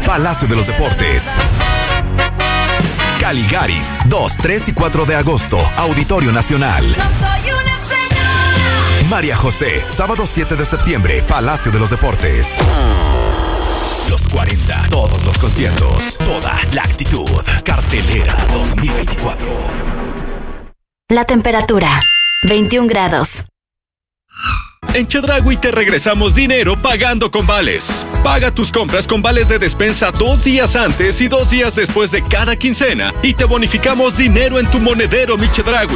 Palacio de los Deportes. Caligaris, 2, 3 y 4 de agosto, Auditorio Nacional. No soy una española. María José, sábado 7 de septiembre, Palacio de los Deportes. Los 40, todos los conciertos, toda la actitud. Cartelera 2024. La temperatura, 21 grados. En Chedraui te regresamos dinero pagando con vales. Paga tus compras con vales de despensa 2 días antes y 2 días después de cada quincena y te bonificamos dinero en tu monedero, mi Chedraui.